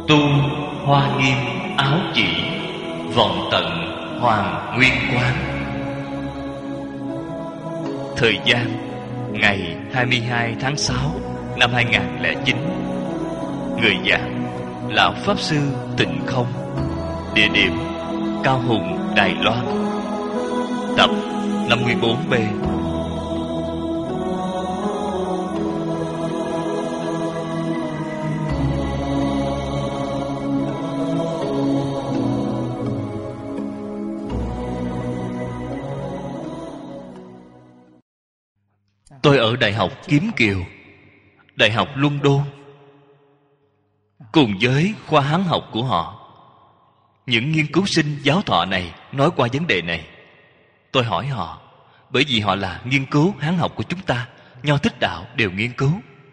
Tu hoa nghiêm áo chỉ, vọng tận hoàng nguyên quán. Thời gian ngày 22 tháng 6 năm 2009. Người giảng Lão Pháp Sư Tịnh Không. Địa điểm Cao Hùng, Đài Loan. Tập 54B. Tôi ở Đại học Kiếm Kiều, Đại học London, cùng với khoa Hán học của họ. Những nghiên cứu sinh giáo thọ này nói qua vấn đề này. Tôi hỏi họ, bởi vì họ là nghiên cứu Hán học của chúng ta, Nho Thích Đạo đều nghiên cứu.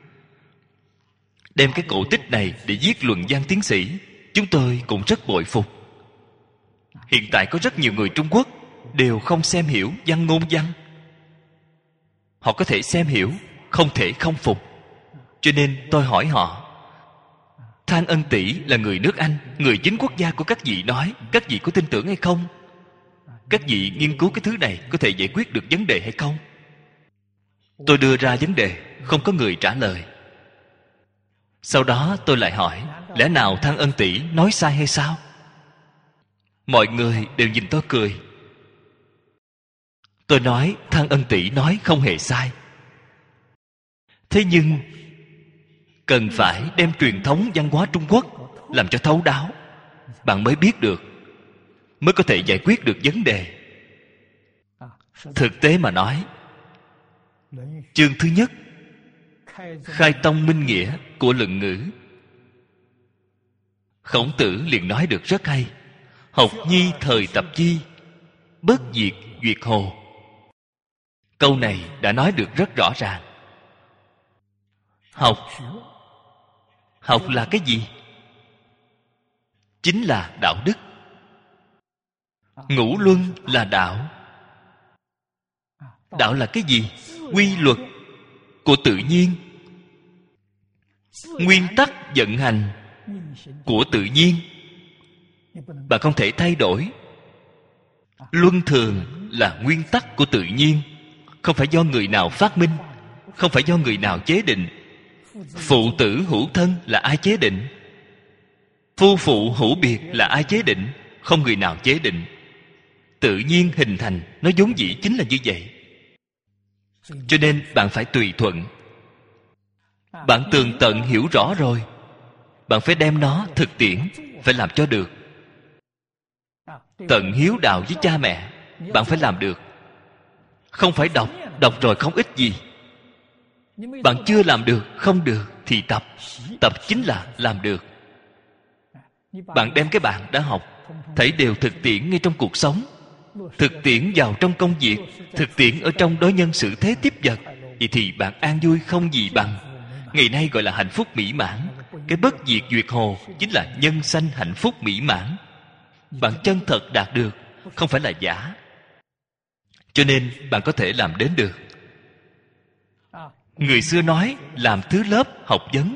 Đem cái cổ tích này để viết luận văn tiến sĩ, chúng tôi cũng rất bội phục. Hiện tại có rất nhiều người Trung Quốc đều không xem hiểu văn ngôn văn. Họ có thể xem hiểu, không thể không phục. Cho nên tôi hỏi họ, Thanh Ân Tỷ là người nước Anh, người chính quốc gia của các vị nói, các vị có tin tưởng hay không? Các vị nghiên cứu cái thứ này có thể giải quyết được vấn đề hay không? Tôi đưa ra vấn đề, không có người trả lời. Sau đó tôi lại hỏi, lẽ nào Thanh Ân Tỷ nói sai hay sao? Mọi người đều nhìn tôi cười. Tôi nói Thanh Ân Tỷ nói không hề sai. Thế nhưng cần phải đem truyền thống văn hóa Trung Quốc làm cho thấu đáo, bạn mới biết được, mới có thể giải quyết được vấn đề. Thực tế mà nói, chương thứ nhất, khai tông minh nghĩa của Luận Ngữ, Khổng Tử liền nói được rất hay. Học nhi thời tập chi, bất diệt duyệt hồ. Câu này đã nói được rất rõ ràng. Học là cái gì? Chính là đạo đức. Ngũ luân là đạo. Đạo là cái gì? Quy luật của tự nhiên, nguyên tắc vận hành của tự nhiên. Bạn không thể thay đổi. Luân thường là nguyên tắc của tự nhiên, không phải do người nào phát minh, không phải do người nào chế định. Phụ tử hữu thân là ai chế định? Phu phụ hữu biệt là ai chế định? Không người nào chế định. Tự nhiên hình thành, nó vốn dĩ chính là như vậy. Cho nên bạn phải tùy thuận. Bạn tường tận hiểu rõ rồi, bạn phải đem nó thực tiễn, phải làm cho được. Tận hiếu đạo với cha mẹ, bạn phải làm được. Không phải đọc rồi không ích gì. Bạn chưa làm được, không được thì tập. Tập chính là làm được. Bạn đem cái bạn đã học thảy đều thực tiễn ngay trong cuộc sống, thực tiễn vào trong công việc, thực tiễn ở trong đối nhân xử thế tiếp vật. Vậy thì bạn an vui không gì bằng. Ngày nay gọi là hạnh phúc mỹ mãn. Cái bất diệt duyệt hồ chính là nhân sanh hạnh phúc mỹ mãn. Bạn chân thật đạt được, không phải là giả. Cho nên bạn có thể làm đến được. Người xưa nói làm thứ lớp học vấn,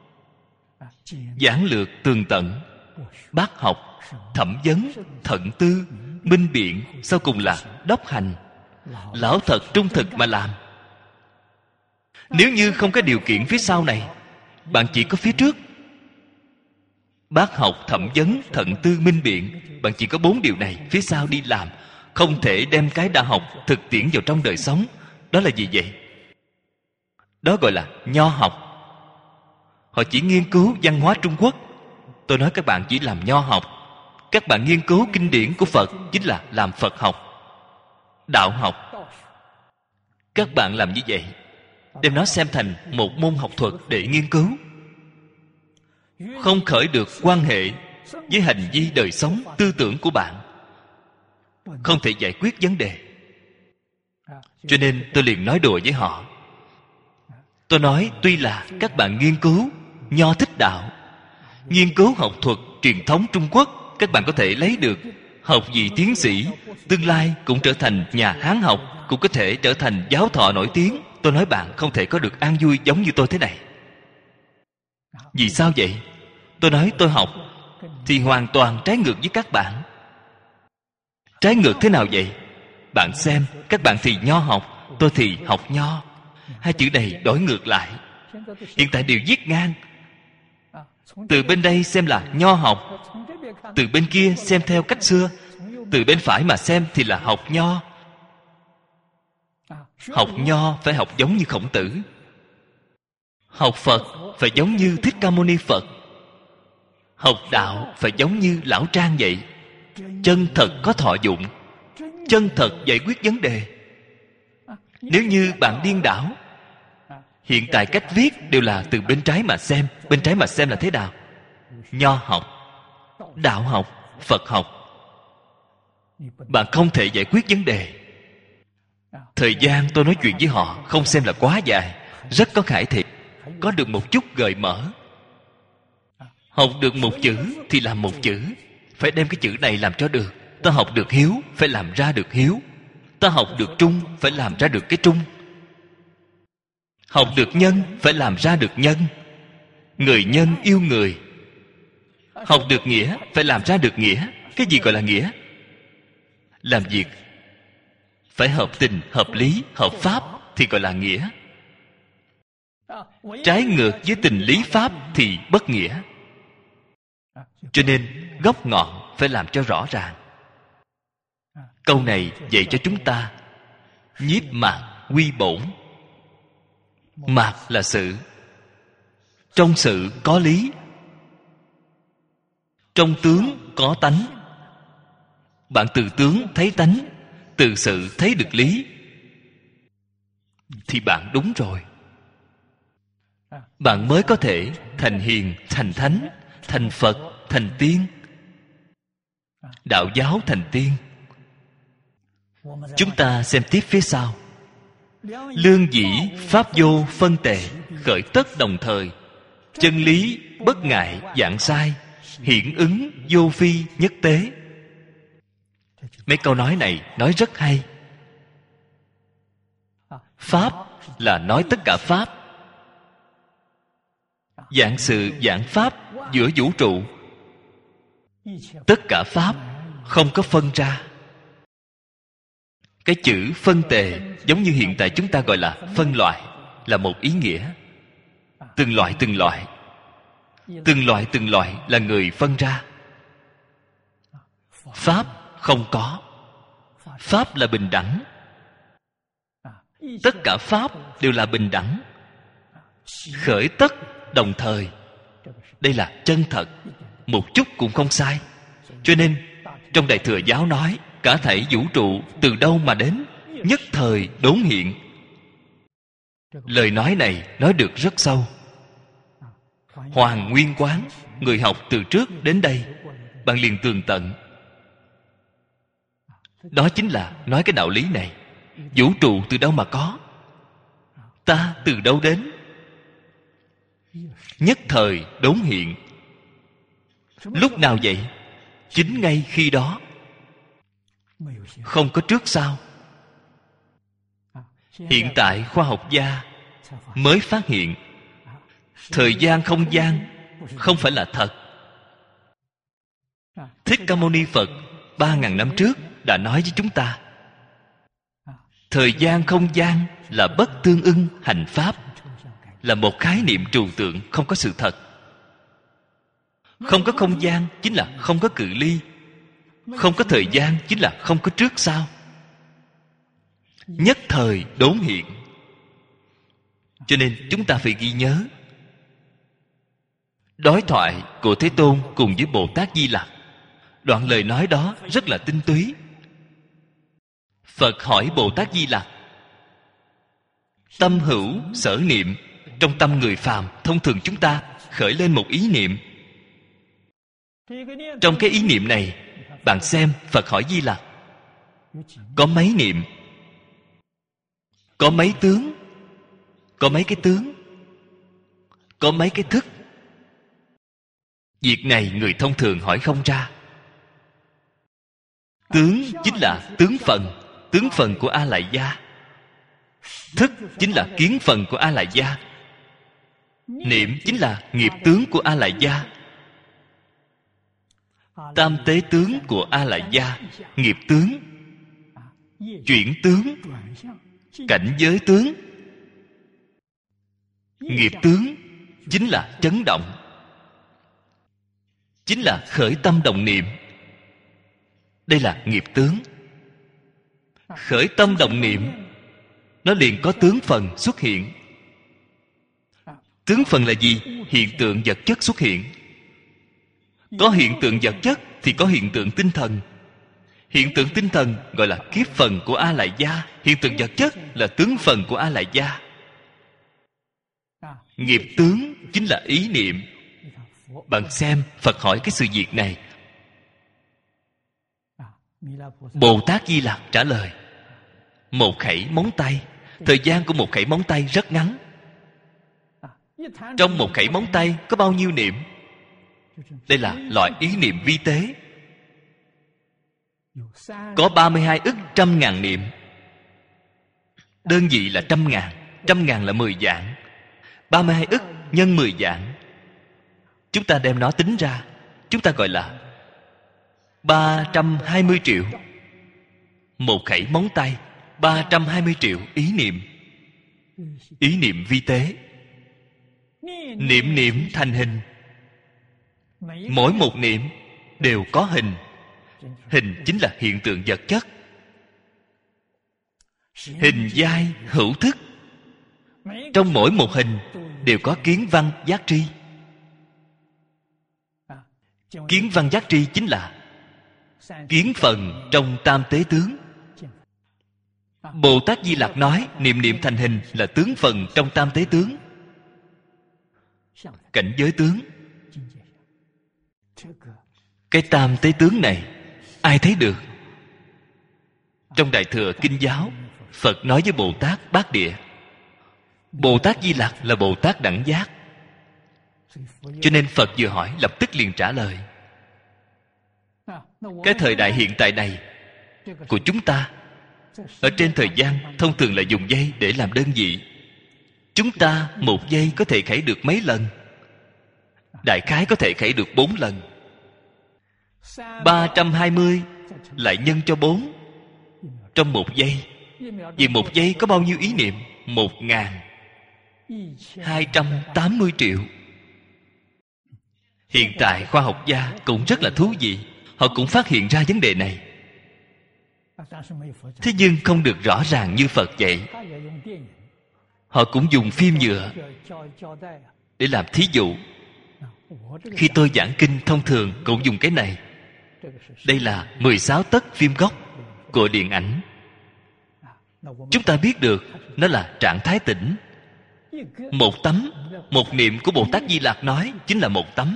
giản lược tường tận, bác học, thẩm vấn, thận tư, minh biện, sau cùng là đốc hành. Lão thật trung thực mà làm. Nếu như không có điều kiện phía sau này, bạn chỉ có phía trước. Bác học, thẩm vấn, thận tư, minh biện, bạn chỉ có 4 điều này, phía sau đi làm. Không thể đem cái đã học thực tiễn vào trong đời sống. Đó là gì vậy? Đó gọi là nho học. Họ chỉ nghiên cứu văn hóa Trung Quốc. Tôi nói các bạn chỉ làm nho học. Các bạn nghiên cứu kinh điển của Phật chính là làm Phật học, đạo học. Các bạn làm như vậy, đem nó xem thành một môn học thuật để nghiên cứu, không khởi được quan hệ với hành vi đời sống tư tưởng của bạn, không thể giải quyết vấn đề. Cho nên tôi liền nói đùa với họ. Tôi nói tuy là các bạn nghiên cứu Nho Thích Đạo, nghiên cứu học thuật truyền thống Trung Quốc, các bạn có thể lấy được học vị tiến sĩ, tương lai cũng trở thành nhà Hán học, cũng có thể trở thành giáo thọ nổi tiếng. Tôi nói bạn không thể có được an vui giống như tôi thế này. Vì sao vậy? tôi nói tôi học, thì hoàn toàn trái ngược với các bạn. Trái ngược thế nào vậy? Bạn xem, các bạn thì nho học, tôi thì học nho. Hai chữ này đổi ngược lại. Hiện tại đều viết ngang. Từ bên đây xem là nho học, từ bên kia xem theo cách xưa. Từ bên phải mà xem thì là học nho. Học nho phải học giống như Khổng Tử. Học Phật phải giống như Thích Ca Mâu Ni Phật. Học đạo phải giống như Lão Trang vậy. Chân thật có thọ dụng, chân thật giải quyết vấn đề. Nếu như bạn điên đảo, hiện tại cách viết đều là từ bên trái mà xem. Bên trái mà xem là thế nào? Nho học, đạo học, Phật học. Bạn không thể giải quyết vấn đề. Thời gian tôi nói chuyện với họ không xem là quá dài, rất có khải thị, có được một chút gợi mở. Học được một chữ thì làm một chữ, phải đem cái chữ này làm cho được. Ta học được hiếu, phải làm ra được hiếu. Ta học được trung, phải làm ra được cái trung. Học được nhân, phải làm ra được nhân. Người nhân yêu người. Học được nghĩa, phải làm ra được nghĩa. Cái gì gọi là nghĩa? Làm việc phải hợp tình, hợp lý, hợp pháp thì gọi là nghĩa. Trái ngược với tình lý pháp thì bất nghĩa. Cho nên gốc ngọn phải làm cho rõ ràng. Câu này dạy cho chúng ta nhiếp mạc quy bổn. Mạc là sự. Trong sự có lý, trong tướng có tánh. Bạn từ tướng thấy tánh, từ sự thấy được lý, thì bạn đúng rồi. Bạn mới có thể thành hiền, thành thánh, thành Phật, thành tiên. Đạo giáo thành tiên. Chúng ta xem tiếp phía sau. Lương dĩ pháp vô phân tệ, khởi tất đồng thời. Chân lý bất ngại dạng sai, hiển ứng vô phi nhất tế. Mấy câu nói này nói rất hay. Pháp là nói tất cả pháp. Dạng sự dạng pháp giữa vũ trụ. Tất cả pháp không có phân ra. Cái chữ phân tề giống như hiện tại chúng ta gọi là phân loại, là một ý nghĩa. Từng loại từng loại, từng loại từng loại là người phân ra. Pháp không có. Pháp là bình đẳng. Tất cả pháp đều là bình đẳng. Khởi tất đồng thời. Đây là chân thật, một chút cũng không sai. Cho nên trong Đại Thừa Giáo nói cả thảy vũ trụ từ đâu mà đến, nhất thời đốn hiện. Lời nói này nói được rất sâu. Hoàng Nguyên Quán, người học từ trước đến đây, bạn liền tường tận. Đó chính là nói cái đạo lý này. Vũ trụ từ đâu mà có? Ta từ đâu đến? Nhất thời đốn hiện. Lúc nào vậy? Chính ngay khi đó. Không có trước sau. Hiện tại khoa học gia mới phát hiện thời gian không gian không phải là thật. Thích Ca Mâu Ni Phật 3.000 năm trước đã nói với chúng ta, thời gian không gian là bất tương ưng hành pháp, là một khái niệm trừu tượng, không có sự thật. Không có không gian chính là không có cự ly. Không có thời gian chính là không có trước sau. Nhất thời đốn hiện. Cho nên chúng ta phải ghi nhớ đối thoại của Thế Tôn cùng với Bồ Tát Di Lặc. Đoạn lời nói đó rất là tinh túy. Phật hỏi Bồ Tát Di Lặc, tâm hữu sở niệm. Trong tâm người phàm thông thường chúng ta khởi lên một ý niệm. Trong cái ý niệm này, bạn xem Phật hỏi Di Lặc, có mấy niệm? Có mấy tướng? Có mấy cái tướng? Có mấy cái thức? Việc này người thông thường hỏi không ra. Tướng chính là tướng phần, tướng phần của A Lại Gia. Thức chính là kiến phần của A Lại Gia. Niệm chính là nghiệp tướng của A Lại Gia. tam tế tướng của A Lại Gia: nghiệp tướng, chuyển tướng, cảnh giới tướng. Nghiệp tướng chính là chấn động, chính là khởi tâm động niệm. Đây là nghiệp tướng. Khởi tâm động niệm, nó liền có tướng phần xuất hiện. Tướng phần là gì? Hiện tượng vật chất xuất hiện. Có hiện tượng vật chất thì có hiện tượng tinh thần. Hiện tượng tinh thần gọi là kiếp phần của A Lại Gia. Hiện tượng vật chất là tướng phần của A Lại Gia. Nghiệp tướng chính là ý niệm. Bạn xem, Phật hỏi cái sự việc này, Bồ Tát Di Lặc trả lời: một khẩy móng tay. Thời gian của một khẩy móng tay rất ngắn. Trong một khẩy móng tay có bao nhiêu niệm? Đây là loại ý niệm vi tế. Có 32 ức trăm ngàn niệm. Đơn vị là trăm ngàn. Trăm ngàn là 10 vạn. 32 ức nhân 10 vạn, chúng ta đem nó tính ra, chúng ta gọi là 320 triệu. Một khẩy móng tay, 320 triệu ý niệm. Ý niệm vi tế. Niệm niệm thành hình. Mỗi một niệm đều có hình. Hình chính là hiện tượng vật chất. Hình giai hữu thức. Trong mỗi một hình đều có kiến văn giác tri. Kiến văn giác tri chính là kiến phần trong tam tế tướng. Bồ Tát Di Lặc nói niệm niệm thành hình là tướng phần trong tam tế tướng. Cảnh giới tướng. Cái tam tế tướng này ai thấy được? Trong Đại Thừa Kinh Giáo, Phật nói với Bồ Tát Bát Địa. Bồ Tát Di Lặc là Bồ Tát đẳng giác, cho nên Phật vừa hỏi lập tức liền trả lời. Cái thời đại hiện tại này của chúng ta, ở trên thời gian thông thường là dùng giây để làm đơn vị. Chúng ta một giây có thể khẩy được mấy lần? Đại khái có thể khẩy được 4 lần. 320 lại nhân cho 4 trong một giây. Vì một giây có bao nhiêu ý niệm? 1.280 triệu. Hiện tại khoa học gia cũng rất là thú vị. Họ cũng phát hiện ra vấn đề này. Thế nhưng không được rõ ràng như Phật vậy. Họ cũng dùng phim nhựa để làm thí dụ. Khi tôi giảng kinh thông thường cũng dùng cái này. Đây là 16 tấc phim gốc của điện ảnh. Chúng ta biết được nó là trạng thái tĩnh. Một tấm, một niệm của Bồ Tát Di Lặc nói chính là một tấm.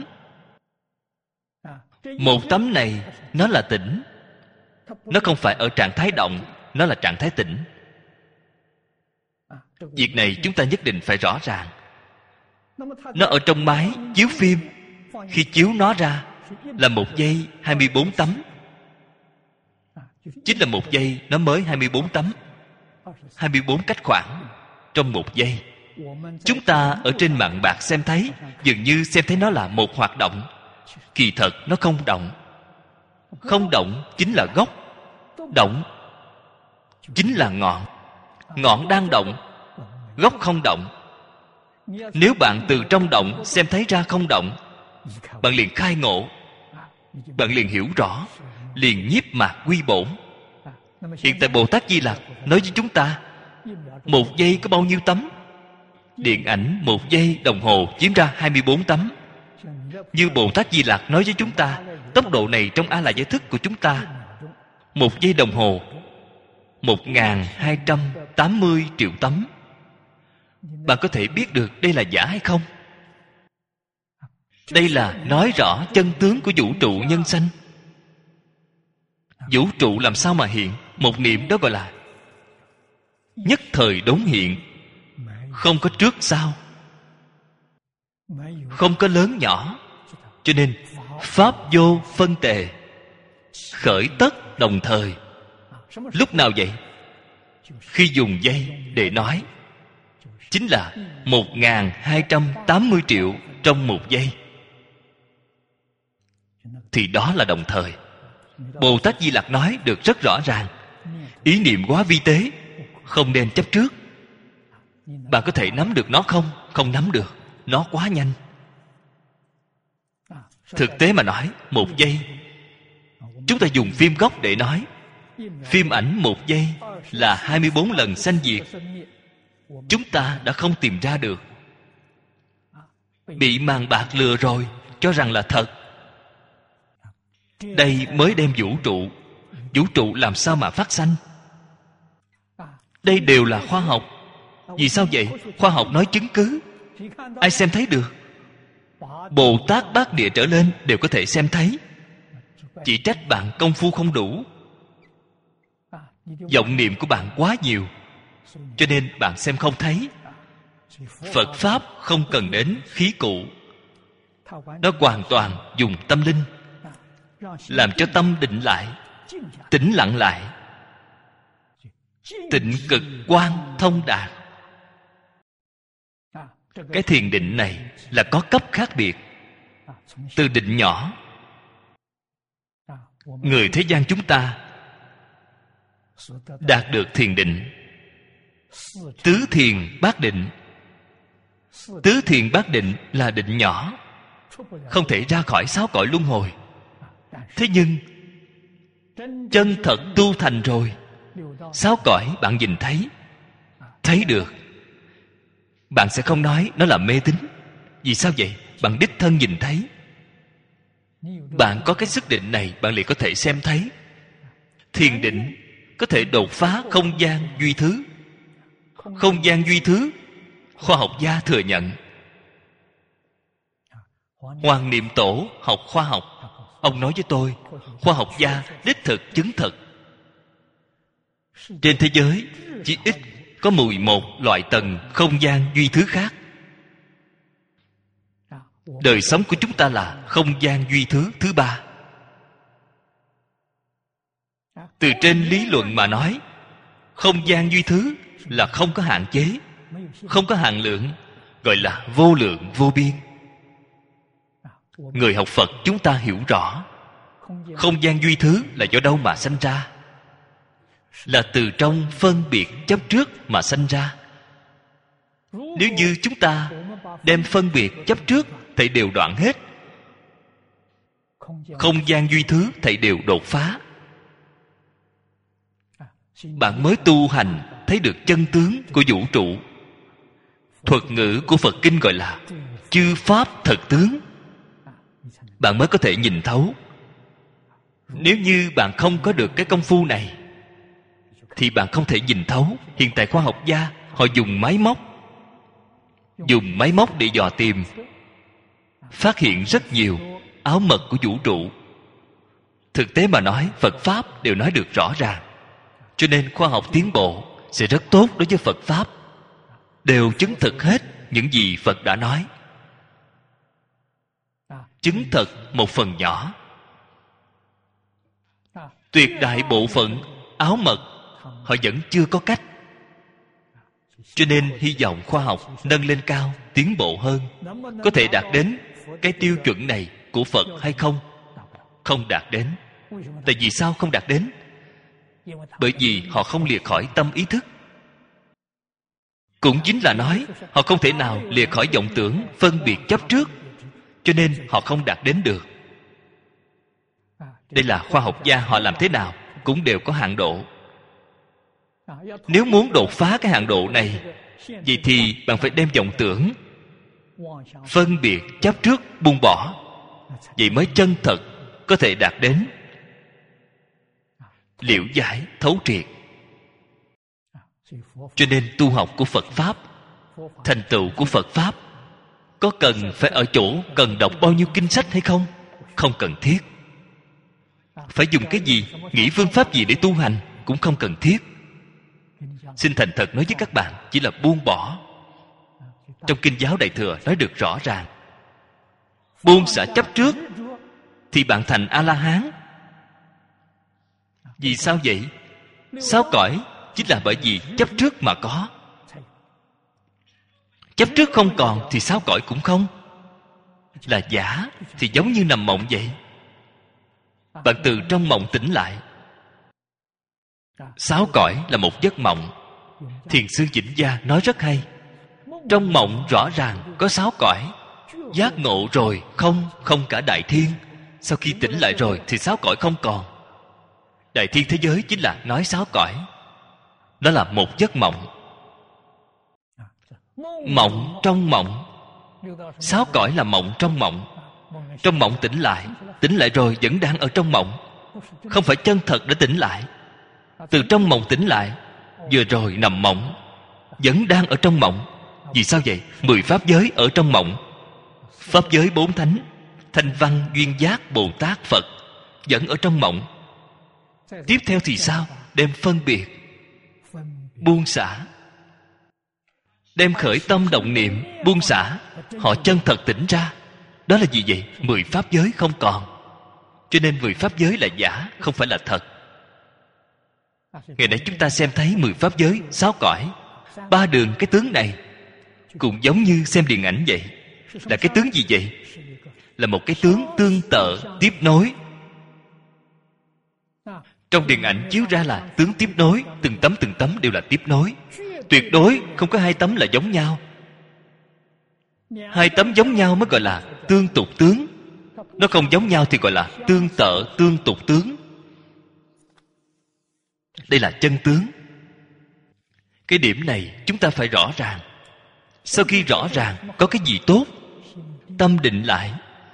Một tấm này nó là tĩnh. Nó không phải ở trạng thái động, nó là trạng thái tĩnh. Việc này chúng ta nhất định phải rõ ràng. Nó ở trong máy chiếu phim. Khi chiếu nó ra là 1 giây 24 tấm. Chính là 1 giây nó mới 24 tấm. 24 cách khoảng trong 1 giây. Chúng ta ở trên mạng bạc xem thấy, dường như xem thấy nó là một hoạt động. Kỳ thật nó không động. Không động chính là gốc. Động chính là ngọn. Ngọn đang động, gốc không động. Nếu bạn từ trong động xem thấy ra không động, bạn liền khai ngộ, bạn liền hiểu rõ, liền nhiếp mạc quy bổn. Hiện tại Bồ Tát Di Lặc nói với chúng ta 1 giây có bao nhiêu tấm? Điện ảnh 1 giây đồng hồ chiếm ra 24 tấm. Như Bồ Tát Di Lặc nói với chúng ta, tốc độ này trong A Lại Gia thức của chúng ta 1 giây đồng hồ 1.280 triệu tấm. Bạn có thể biết được đây là giả hay không? Đây là nói rõ chân tướng của vũ trụ nhân sanh. Vũ trụ làm sao mà hiện? Một niệm đó gọi là nhất thời đốn hiện. Không có trước sau, không có lớn nhỏ. Cho nên pháp vô phân tề, khởi tất đồng thời. Lúc nào vậy? Khi dùng giây để nói, chính là 1.280 triệu trong 1 giây. thì đó là đồng thời. Bồ Tát Di Lặc nói được rất rõ ràng. Ý niệm quá vi tế, không nên chấp trước. Bạn có thể nắm được nó không? Không nắm được. Nó quá nhanh. Thực tế mà nói, 1 giây, chúng ta dùng phim gốc để nói, phim ảnh 1 giây là 24 lần sanh diệt. Chúng ta đã không tìm ra được. Bị màn bạc lừa rồi, cho rằng là thật. Đây mới đem vũ trụ. Vũ trụ làm sao mà phát sanh? Đây đều là khoa học. Vì sao vậy? Khoa học nói chứng cứ. Ai xem thấy được? Bồ Tát Bát Địa trở lên đều có thể xem thấy. Chỉ trách bạn công phu không đủ. Vọng niệm của bạn quá nhiều, cho nên bạn xem không thấy. Phật Pháp không cần đến khí cụ. Nó hoàn toàn dùng tâm linh, làm cho tâm định lại, tĩnh lặng lại. Tịnh cực quan thông đạt. Cái thiền định này là có cấp khác biệt. Từ định nhỏ, người thế gian chúng ta đạt được thiền định tứ thiền bát định. Tứ thiền bát định là định nhỏ, không thể ra khỏi 6 cõi luân hồi. Thế nhưng chân thật tu thành rồi, 6 cõi bạn nhìn thấy, thấy được. Bạn sẽ không nói nó là mê tín. Vì sao vậy? Bạn đích thân nhìn thấy. Bạn có cái sức định này, bạn liền có thể xem thấy. Thiền định có thể đột phá không gian duy thứ. Không gian duy thứ, khoa học gia thừa nhận. Hoàng Niệm Tổ học khoa học, ông nói với tôi, khoa học gia đích thực chứng thực. Trên thế giới chỉ ít có 11 loại tầng không gian duy thứ khác. Đời sống của chúng ta là không gian duy thứ thứ 3. Từ trên lý luận mà nói, không gian duy thứ là không có hạn chế, không có hạn lượng, gọi là vô lượng vô biên. Người học Phật chúng ta hiểu rõ, không gian duy thứ là do đâu mà sanh ra? Là từ trong phân biệt chấp trước mà sanh ra. Nếu như chúng ta đem phân biệt chấp trước thảy đều đoạn hết, không gian duy thứ thảy đều đột phá. Bạn mới tu hành thấy được chân tướng của vũ trụ. Thuật ngữ của Phật Kinh gọi là chư pháp thật tướng. Bạn mới có thể nhìn thấu. Nếu như bạn không có được cái công phu này thì bạn không thể nhìn thấu. Hiện tại khoa học gia họ dùng máy móc để dò tìm, phát hiện rất nhiều áo mật của vũ trụ. Thực tế mà nói, Phật Pháp đều nói được rõ ràng. Cho nên khoa học tiến bộ sẽ rất tốt đối với Phật Pháp. Đều chứng thực hết những gì Phật đã nói. Chứng thực một phần nhỏ. Tuyệt đại bộ phận áo mật họ vẫn chưa có cách. Cho nên hy vọng khoa học nâng lên cao, tiến bộ hơn. Có thể đạt đến cái tiêu chuẩn này của Phật hay không? Không đạt đến. Tại vì sao không đạt đến? Bởi vì họ không lìa khỏi tâm ý thức. Cũng chính là nói họ không thể nào lìa khỏi vọng tưởng phân biệt chấp trước, cho nên họ không đạt đến được. Đây là khoa học gia họ làm thế nào cũng đều có hạn độ. Nếu muốn đột phá cái hạn độ này, vậy thì bạn phải đem vọng tưởng phân biệt chấp trước buông bỏ. Vậy mới chân thật có thể đạt đến liễu giải thấu triệt. Cho nên tu học của Phật Pháp, thành tựu của Phật Pháp, có cần phải ở chỗ cần đọc bao nhiêu kinh sách hay không? Không cần thiết. Phải dùng cái gì, nghĩ phương pháp gì để tu hành cũng không cần thiết. Xin thành thật nói với các bạn, chỉ là buông bỏ. Trong Kinh Giáo Đại Thừa nói được rõ ràng, buông xả chấp trước thì bạn thành A-la-hán. Vì sao vậy? 6 cõi chính là bởi vì chấp trước mà có. Chấp trước không còn thì 6 cõi cũng không. Là giả thì giống như nằm mộng vậy. Bạn từ trong mộng tỉnh lại. 6 cõi là một giấc mộng. Thiền sư Vĩnh Gia nói rất hay. Trong mộng rõ ràng có 6 cõi. Giác ngộ rồi không cả đại thiên. Sau khi tỉnh lại rồi thì 6 cõi không còn. Đại thiên thế giới chính là nói 6 cõi. Đó là một giấc mộng. Mộng trong mộng. 6 cõi là mộng trong mộng. Trong mộng tỉnh lại rồi vẫn đang ở trong mộng. Không phải chân thật đã tỉnh lại. Từ trong mộng tỉnh lại, vừa rồi nằm mộng, vẫn đang ở trong mộng. Vì sao vậy? 10 pháp giới ở trong mộng. Pháp giới 4 thánh, Thanh Văn, Duyên Giác, Bồ Tát, Phật vẫn ở trong mộng. Tiếp theo thì sao? Đem phân biệt, buông xả, đem khởi tâm động niệm, buông xả. Họ chân thật tỉnh ra. Đó là gì vậy? 10 pháp giới không còn. Cho nên 10 pháp giới là giả, không phải là thật. Ngày nãy chúng ta xem thấy 10 pháp giới, 6 cõi, 3 đường cái tướng này cũng giống như xem điện ảnh vậy. Là cái tướng gì vậy? Là một cái tướng tương tự, tiếp nối. Trong điện ảnh chiếu ra là tướng tiếp nối. Từng tấm đều là tiếp nối. Tuyệt đối không có 2 tấm là giống nhau. 2 tấm giống nhau mới gọi là tương tục tướng. Nó không giống nhau thì gọi là tương tự, tương tục tướng. Đây là chân tướng. Cái điểm này chúng ta phải rõ ràng. Sau khi rõ ràng có cái gì tốt, tâm định lại.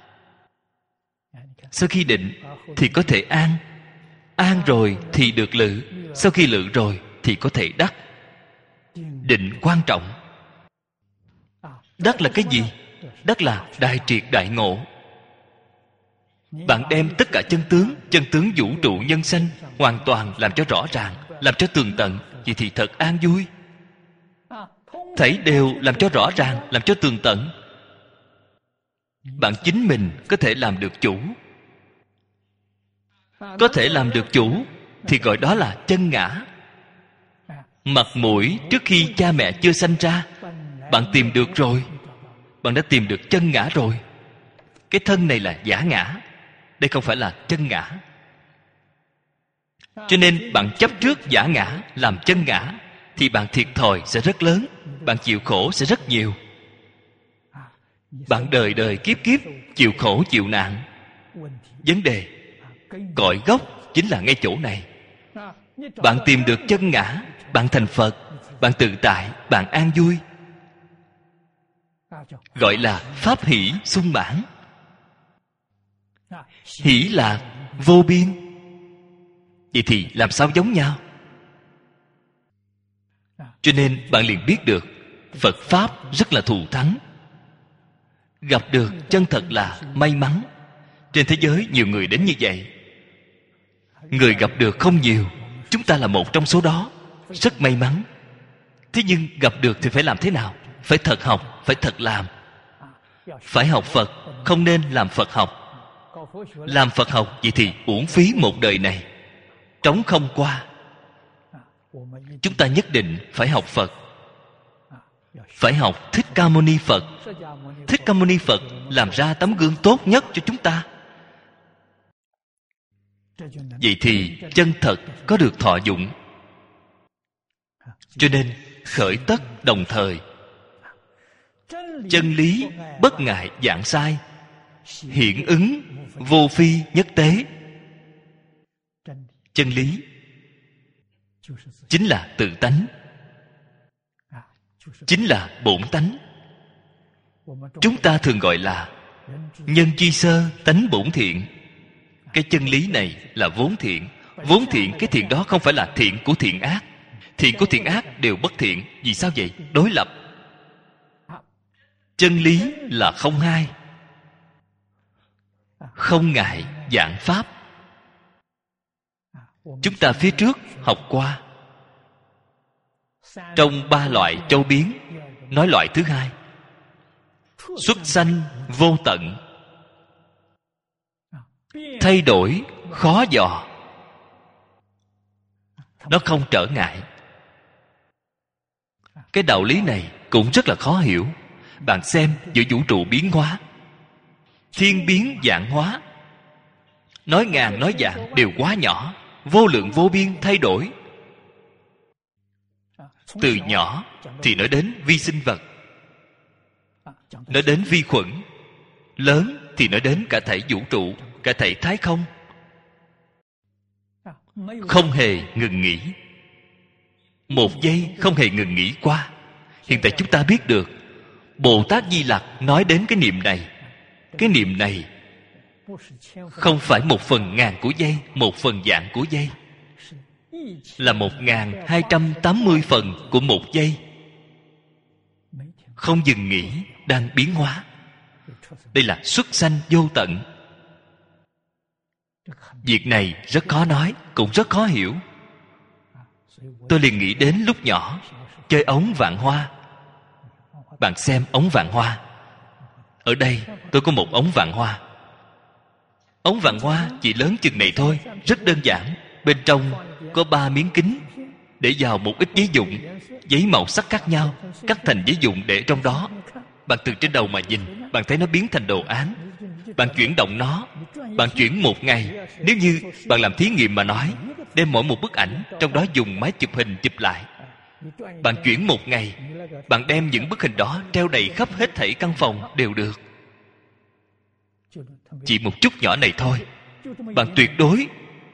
Sau khi định thì có thể an. An rồi thì được lự. Sau khi lự rồi thì có thể đắc. Định quan trọng. Đắc là cái gì? Đắc là đại triệt đại ngộ. Bạn đem tất cả chân tướng vũ trụ nhân sanh hoàn toàn làm cho rõ ràng, làm cho tường tận. Vậy thì thật an vui. Thảy đều làm cho rõ ràng, làm cho tường tận. Bạn chính mình có thể làm được chủ. Có thể làm được chủ thì gọi đó là chân ngã. Mặt mũi trước khi cha mẹ chưa sanh ra, bạn tìm được rồi. Bạn đã tìm được chân ngã rồi. Cái thân này là giả ngã. Đây không phải là chân ngã. Cho nên bạn chấp trước giả ngã làm chân ngã thì bạn thiệt thòi sẽ rất lớn. Bạn chịu khổ sẽ rất nhiều. Bạn đời đời kiếp kiếp chịu khổ chịu nạn. Vấn đề cội gốc chính là ngay chỗ này. Bạn tìm được chân ngã, bạn thành Phật, bạn tự tại, bạn an vui. Gọi là pháp hỷ sung mãn. Hỷ lạc vô biên. Vậy thì làm sao giống nhau? Cho nên bạn liền biết được Phật Pháp rất là thù thắng. Gặp được chân thật là may mắn. Trên thế giới nhiều người đến như vậy. Người gặp được không nhiều. Chúng ta là một trong số đó. Rất may mắn. Thế nhưng gặp được thì phải làm thế nào? Phải thật học, phải thật làm. Phải học Phật, không nên làm Phật học. Làm Phật học vậy thì uổng phí một đời này, trống không qua. Chúng ta nhất định phải học Phật. Phải học Thích Ca Mâu Ni Phật. Thích Ca Mâu Ni Phật làm ra tấm gương tốt nhất cho chúng ta. Vậy thì chân thật có được thọ dụng. Cho nên khởi tất đồng thời. Chân lý bất ngại giảng sai, hiển ứng vô phi nhất tế. Chân lý chính là tự tánh, chính là bổn tánh. Chúng ta thường gọi là nhân chi sơ tánh bổn thiện. Cái chân lý này là vốn thiện. Vốn thiện, cái thiện đó không phải là thiện của thiện ác. Thiện của thiện ác đều bất thiện. Vì sao vậy? Đối lập. Chân lý là không hai. Không ngại giảng pháp. Chúng ta phía trước học qua. Trong 3 loại châu biến, nói loại thứ hai. Xuất sanh vô tận. Thay đổi khó dò. Nó không trở ngại. Cái đạo lý này cũng rất là khó hiểu. Bạn xem giữa vũ trụ biến hóa, thiên biến vạn hóa, nói ngàn nói vạn đều quá nhỏ. Vô lượng vô biên thay đổi. Từ nhỏ thì nói đến vi sinh vật, nói đến vi khuẩn. Lớn thì nói đến cả thảy vũ trụ, cả thảy thái không. Không hề ngừng nghỉ. Một giây không hề ngừng nghỉ qua. Hiện tại chúng ta biết được Bồ Tát Di Lặc nói đến cái niệm này. Cái niệm này không phải 1/1000 của giây, 1/vạn của giây, là 1280 phần của một giây. Không dừng nghỉ, đang biến hóa. Đây là xuất sanh vô tận. Việc này rất khó nói, cũng rất khó hiểu. Tôi liền nghĩ đến lúc nhỏ chơi ống vạn hoa. Bạn xem ống vạn hoa. Ở đây tôi có một ống vạn hoa. Ống vạn hoa chỉ lớn chừng này thôi, rất đơn giản. Bên trong có 3 miếng kính để vào một ít giấy vụn. Giấy màu sắc khác nhau, cắt thành giấy vụn để trong đó. Bạn từ trên đầu mà nhìn, bạn thấy nó biến thành đồ án. Bạn chuyển động nó, bạn chuyển 1 ngày. Nếu như bạn làm thí nghiệm mà nói, đem mỗi một bức ảnh, trong đó dùng máy chụp hình chụp lại. Bạn chuyển 1 ngày, bạn đem những bức hình đó treo đầy khắp hết thảy căn phòng đều được. Chỉ một chút nhỏ này thôi, bạn tuyệt đối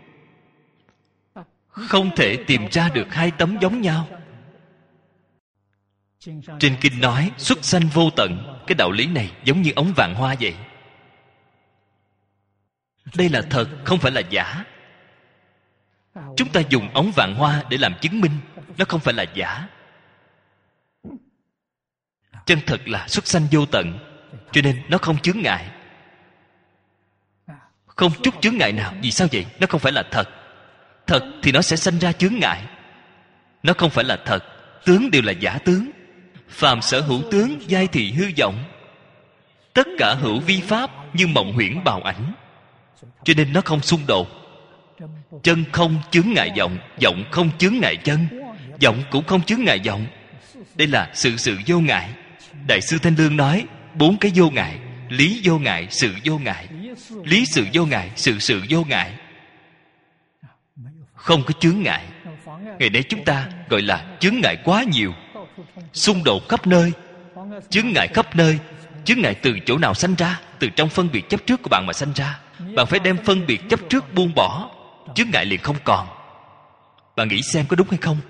không thể tìm ra được 2 tấm giống nhau. Trên kinh nói xuất sanh vô tận. Cái đạo lý này giống như ống vạn hoa vậy. Đây là thật, không phải là giả. Chúng ta dùng ống vạn hoa để làm chứng minh. Nó không phải là giả. Chân thật là xuất sanh vô tận. Cho nên nó không chướng ngại. Không chút chướng ngại nào. Vì sao vậy? Nó không phải là thật. Thật thì nó sẽ sanh ra chướng ngại. Nó không phải là thật. Tướng đều là giả tướng. Phàm sở hữu tướng giai thị hư vọng. Tất cả hữu vi pháp như mộng huyễn bào ảnh. Cho nên nó không xung đột. Chân không chướng ngại vọng, vọng không chướng ngại chân, vọng cũng không chướng ngại vọng. Đây là sự vô ngại. Đại sư Thanh Lương nói 4 cái vô ngại: lý vô ngại, sự vô ngại. Lý sự vô ngại, sự vô ngại. Không có chướng ngại. Ngày nay chúng ta gọi là chướng ngại quá nhiều, xung đột khắp nơi, chướng ngại khắp nơi. Chướng ngại từ chỗ nào sanh ra? Từ trong phân biệt chấp trước của bạn mà sanh ra. Bạn phải đem phân biệt chấp trước buông bỏ, chướng ngại liền không còn. Bạn nghĩ xem có đúng hay không?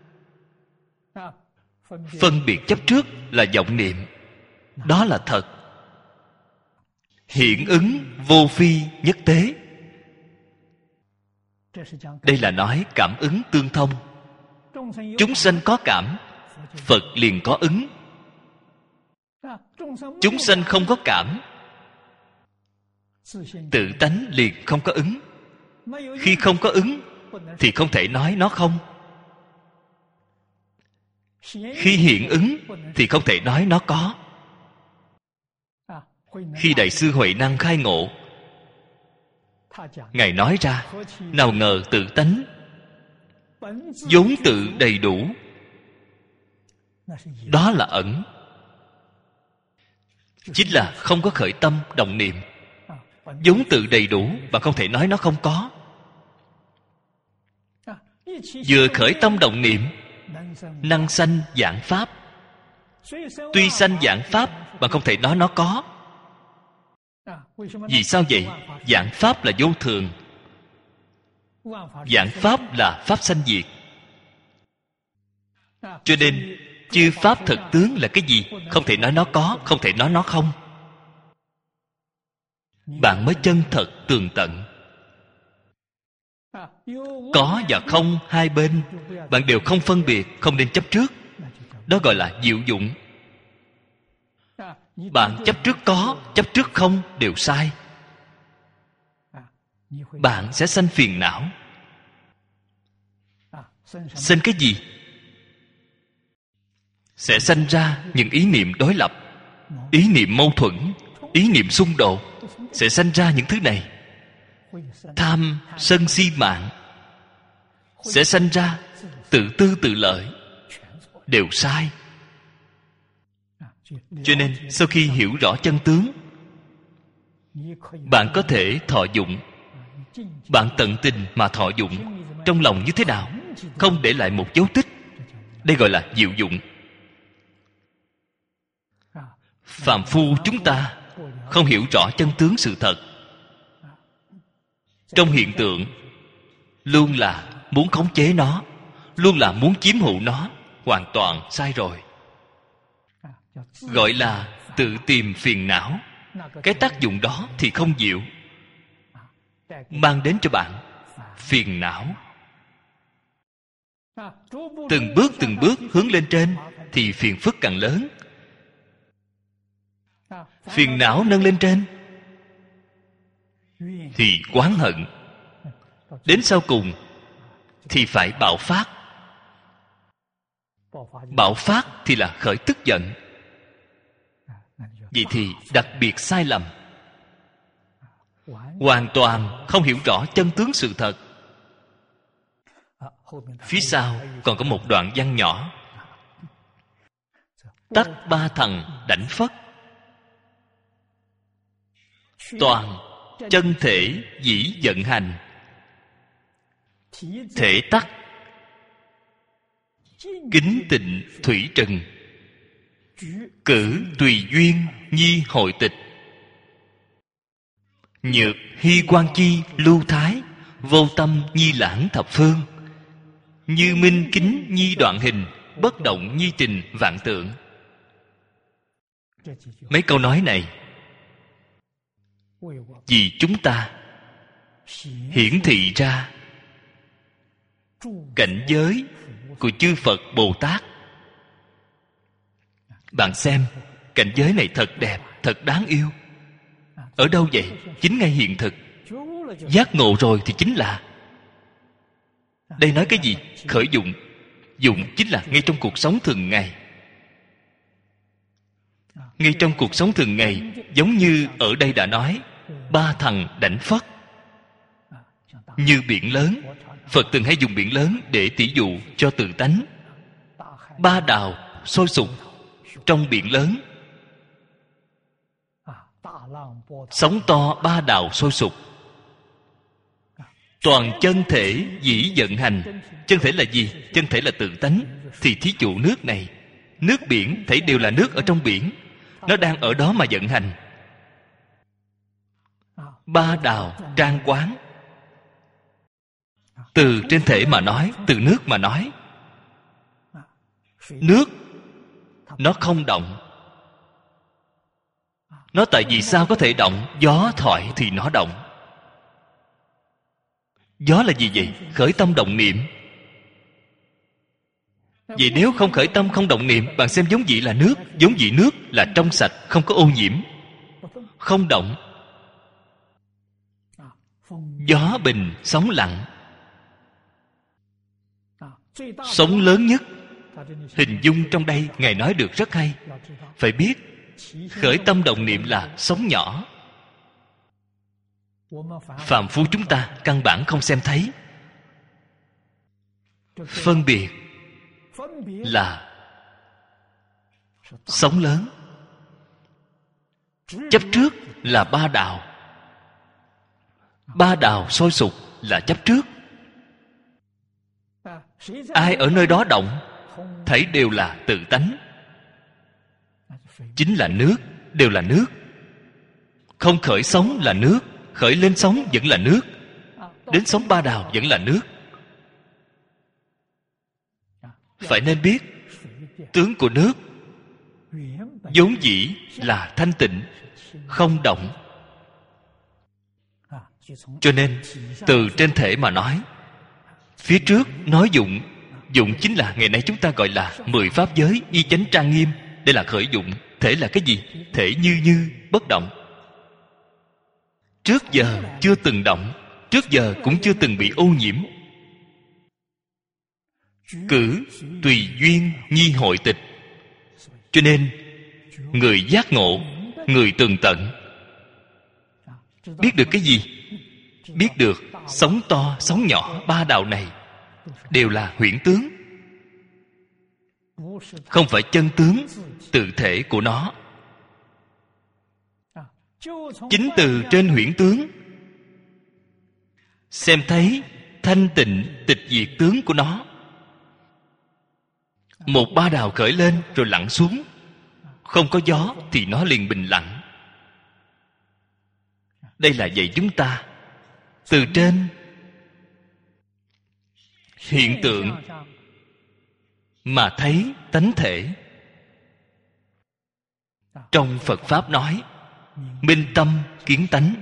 Phân biệt chấp trước là vọng niệm. Đó là thật. Hiện ứng vô phi nhất tế. Đây là nói cảm ứng tương thông. Chúng sanh có cảm, Phật liền có ứng. Chúng sanh không có cảm, tự tánh liền không có ứng. Khi không có ứng thì không thể nói nó không. Khi hiện ứng thì không thể nói nó có. Khi Đại sư Huệ Năng khai ngộ, Ngài nói ra: nào ngờ tự tánh vốn tự đầy đủ. Đó là ẩn. Chính là không có khởi tâm động niệm. Vốn tự đầy đủ, bạn không thể nói nó không có. Vừa khởi tâm động niệm, năng sanh vạn pháp. Tuy sanh vạn pháp, bạn không thể nói nó có. Vì sao vậy? Vạn pháp là vô thường. Vạn pháp là pháp sanh diệt. Cho nên chư pháp thực tướng là cái gì? Không thể nói nó có, không thể nói nó không. Bạn mới chân thật tường tận. Có và không hai bên, bạn đều không phân biệt, không nên chấp trước. Đó gọi là diệu dụng. Bạn chấp trước có, chấp trước không đều sai. Bạn sẽ sanh phiền não. Sanh cái gì? Sẽ sanh ra những ý niệm đối lập, ý niệm mâu thuẫn, ý niệm xung đột. Sẽ sanh ra những thứ này. Tham, sân, si, mạng. Sẽ sanh ra tự tư tự lợi. Đều sai. Cho nên sau khi hiểu rõ chân tướng, bạn có thể thọ dụng bạn tận tình mà thọ dụng, trong lòng như thế nào, không để lại một dấu tích, đây gọi là diệu dụng. Phàm phu chúng ta không hiểu rõ chân tướng sự thật, trong hiện tượng luôn là muốn khống chế nó, luôn là muốn chiếm hữu nó, hoàn toàn sai rồi. Gọi là tự tìm phiền não. Cái tác dụng đó thì không diệu, mang đến cho bạn phiền não. Từng bước hướng lên trên thì phiền phức càng lớn. Phiền não nâng lên trên thì oán hận, đến sau cùng thì phải bạo phát. Bạo phát thì là khởi tức giận. Vậy thì đặc biệt sai lầm, hoàn toàn không hiểu rõ chân tướng sự thật. Phía sau còn có một đoạn văn nhỏ: tắc ba thần đảnh phất, toàn chân thể dĩ vận hành, thể tắc kính tịnh thủy trần, cử tùy duyên nhi hội tịch, nhược hy quan chi lưu thái, vô tâm nhi lãng thập phương, như minh kính nhi đoạn hình, bất động nhi trình vạn tượng. Mấy câu nói này vì chúng ta hiển thị ra cảnh giới của chư Phật Bồ Tát. Bạn xem, cảnh giới này thật đẹp, thật đáng yêu. Ở đâu vậy? Chính ngay hiện thực. Giác ngộ rồi thì chính là. Đây nói cái gì? Khởi dụng. Dụng chính là ngay trong cuộc sống thường ngày. Ngay trong cuộc sống thường ngày, giống như ở đây đã nói, ba thằng đảnh phất. Như biển lớn, Phật từng hay dùng biển lớn để tỉ dụ cho tự tánh. Ba đào sôi sục trong biển lớn, sóng to ba đào sôi sục. Toàn chân thể dĩ vận hành. Chân thể là gì? Chân thể là tự tánh. Thì thí dụ nước này, nước biển thấy đều là nước ở trong biển, nó đang ở đó mà vận hành. Ba đào trang quán. Từ trên thể mà nói, từ nước mà nói, nước nó không động. Nó tại vì sao có thể động? Gió thoại thì nó động. Gió là gì vậy? Khởi tâm động niệm. Vậy nếu không khởi tâm không động niệm, bạn xem giống vị là nước. Giống vị nước là trong sạch, không có ô nhiễm, không động. Gió bình sóng lặng. Sóng lớn nhất, hình dung trong đây Ngài nói được rất hay. Phải biết khởi tâm động niệm là sóng nhỏ. Phàm phu chúng ta căn bản không xem thấy. Phân biệt là sóng lớn. Chấp trước là ba đào. Ba đào sôi sục là chấp trước. Ai ở nơi đó động, thấy đều là tự tánh, chính là nước, đều là nước. Không khởi sóng là nước, khởi lên sóng vẫn là nước, đến sóng ba đào vẫn là nước. Phải nên biết tướng của nước vốn dĩ là thanh tịnh, không động. Cho nên từ trên thể mà nói, phía trước nói dụng. Dụng chính là ngày nay chúng ta gọi là 10 pháp giới y chánh trang nghiêm. Đây là khởi dụng. Thể là cái gì? Thể như bất động. Trước giờ chưa từng động, trước giờ cũng chưa từng bị ô nhiễm. Cử tùy duyên nhi hội tịch. Cho nên người giác ngộ, người tường tận, biết được cái gì? Biết được sóng to sóng nhỏ ba đào này đều là huyễn tướng, không phải chân tướng tự thể của nó. Chính từ trên huyễn tướng xem thấy thanh tịnh tịch diệt tướng của nó. Một ba đào khởi lên rồi lặn xuống. Không có gió thì nó liền bình lặng. Đây là dạy chúng ta từ trên hiện tượng mà thấy tánh thể. Trong Phật Pháp nói minh tâm kiến tánh.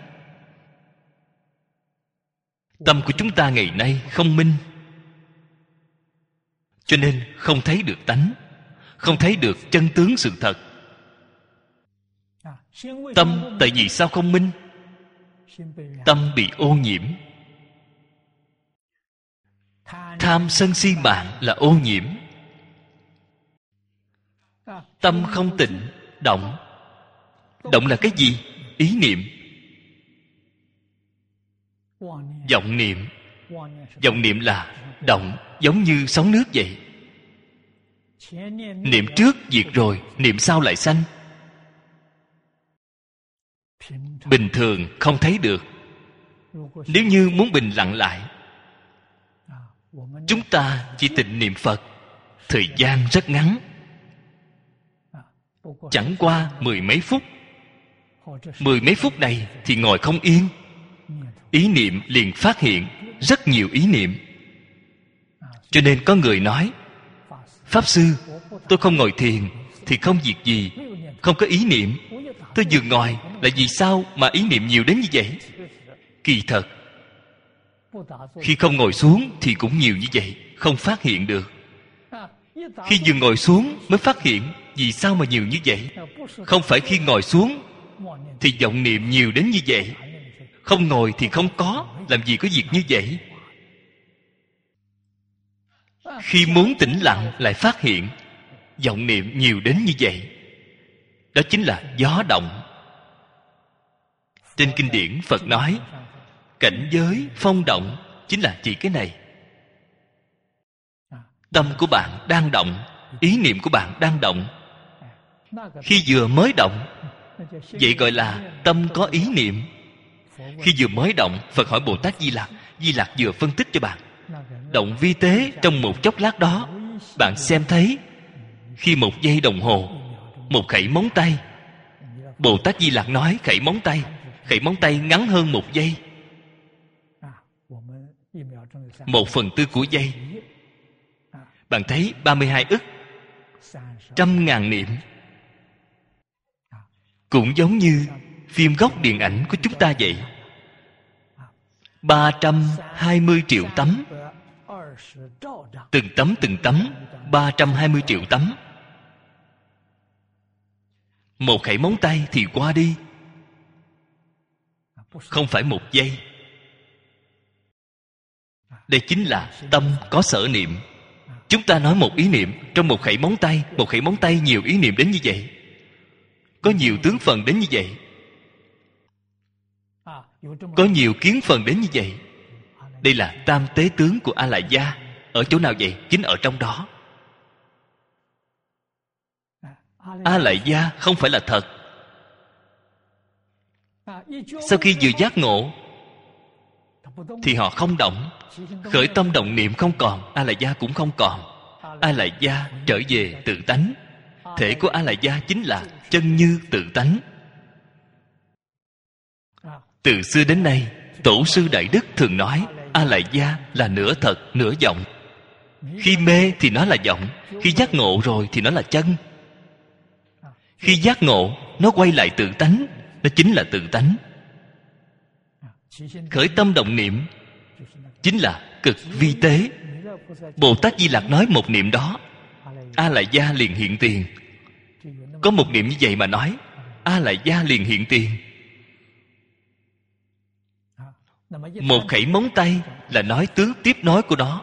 Tâm của chúng ta ngày nay không minh, cho nên không thấy được tánh, không thấy được chân tướng sự thật. Tâm tại vì sao không minh? Tâm bị ô nhiễm. Tham sân si mạng là ô nhiễm. Tâm không tịnh, động. Động là cái gì? Ý niệm. Vọng niệm. Vọng niệm là động, giống như sóng nước vậy. Niệm trước diệt rồi, niệm sau lại sanh. Bình thường không thấy được. Nếu như muốn bình lặng lại, chúng ta chỉ tịnh niệm Phật, thời gian rất ngắn, chẳng qua 10 mấy phút. 10 mấy phút này thì ngồi không yên, ý niệm liền phát hiện rất nhiều ý niệm. Cho nên có người nói: Pháp Sư, tôi không ngồi thiền thì không việc gì, không có ý niệm. Tôi vừa ngồi là vì sao mà ý niệm nhiều đến như vậy? Kỳ thật, khi không ngồi xuống thì cũng nhiều như vậy, không phát hiện được. Khi vừa ngồi xuống mới phát hiện vì sao mà nhiều như vậy. Không phải khi ngồi xuống thì vọng niệm nhiều đến như vậy. Không ngồi thì không có, làm gì có việc như vậy. Khi muốn tĩnh lặng lại phát hiện vọng niệm nhiều đến như vậy. Đó chính là gió động. Trên kinh điển Phật nói cảnh giới phong động chính là chỉ cái này. Tâm của bạn đang động, ý niệm của bạn đang động. Khi vừa mới động, vậy gọi là tâm có ý niệm. Khi vừa mới động, Phật hỏi Bồ Tát Di Lặc. Di Lặc vừa phân tích cho bạn. Động vi tế trong một chốc lát đó, bạn xem thấy khi 1 giây đồng hồ, một khẩy móng tay. Bồ Tát Di Lặc nói khẩy móng tay. Khẩy móng tay ngắn hơn 1 giây, 1/4 của giây. Bạn thấy 32 ức 100.000 niệm. Cũng giống như phim gốc điện ảnh của chúng ta vậy. 320 triệu tấm. Từng tấm 320 triệu tấm. Một khẩy móng tay thì qua đi. Không phải 1 giây. Đây chính là tâm có sở niệm. Chúng ta nói một ý niệm trong một khẩy móng tay. Một khẩy móng tay nhiều ý niệm đến như vậy. Có nhiều tướng phần đến như vậy. Có nhiều kiến phần đến như vậy. Đây là tam tế tướng của A-lại gia. Ở chỗ nào vậy? Chính ở trong đó. A-lại gia không phải là thật. Sau khi vừa giác ngộ thì họ không động. Khởi tâm động niệm không còn, A-lại gia cũng không còn. A-lại gia trở về tự tánh. Thể của A-lại gia chính là chân như tự tánh. Từ xưa đến nay, Tổ sư Đại Đức thường nói A-lại gia là nửa thật nửa vọng. Khi mê thì nó là vọng, khi giác ngộ rồi thì nó là chân. Khi giác ngộ, nó quay lại tự tánh, nó chính là tự tánh. Khởi tâm động niệm chính là cực vi tế. Bồ Tát Di Lặc nói một niệm đó, A-lại gia liền hiện tiền. Có một niệm như vậy mà nói, A-lại gia liền hiện tiền. Một khẩy móng tay là nói tướng tiếp nối của nó.